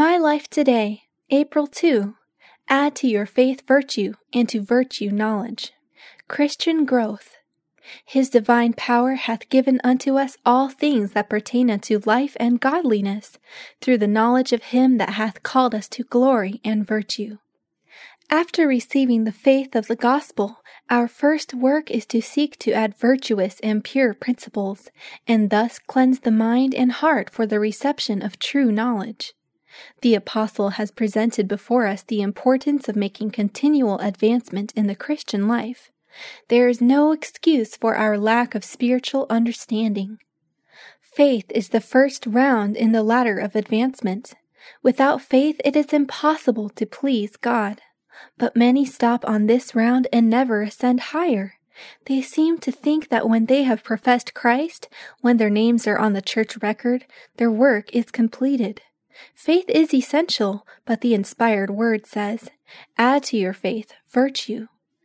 My Life Today, April 2. Add to your faith virtue, and to virtue knowledge. Christian growth. His divine power hath given unto us all things that pertain unto life and godliness, through the knowledge of him that hath called us to glory and virtue. After receiving the faith of the gospel, our first work is to seek to add virtuous and pure principles, and thus cleanse the mind and heart for the reception of true knowledge. The apostle has presented before us the importance of making continual advancement in the Christian life. There is no excuse for our lack of spiritual understanding. Faith is the first round in the ladder of advancement. Without faith, it is impossible to please God. But many stop on this round and never ascend higher. They seem to think that when they have professed Christ, when their names are on the church record, their work is completed. Faith is essential, but the inspired word says, "Add to your faith virtue."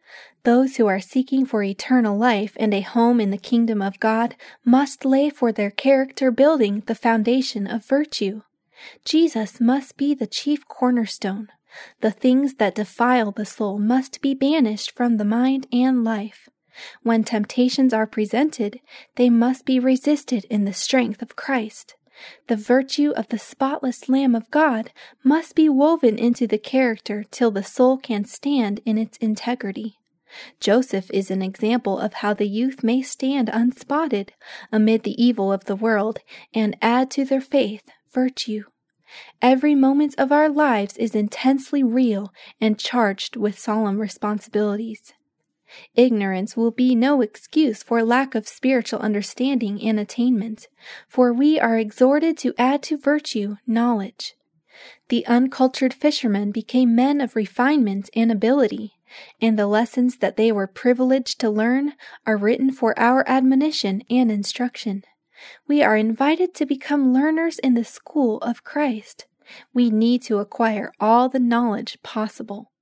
Those who are seeking for eternal life and a home in the kingdom of God must lay for their character building the foundation of virtue. Jesus must be the chief cornerstone. The things that defile the soul must be banished from the mind and life. When temptations are presented, they must be resisted in the strength of Christ. The virtue of the spotless Lamb of God must be woven into the character till the soul can stand in its integrity. Joseph is an example of how the youth may stand unspotted amid the evil of the world and add to their faith virtue. Every moment of our lives is intensely real and charged with solemn responsibilities. Ignorance will be no excuse for lack of spiritual understanding and attainment, for we are exhorted to add to virtue knowledge. The uncultured fishermen became men of refinement and ability, and the lessons that they were privileged to learn are written for our admonition and instruction. We are invited to become learners in the school of Christ. We need to acquire all the knowledge possible.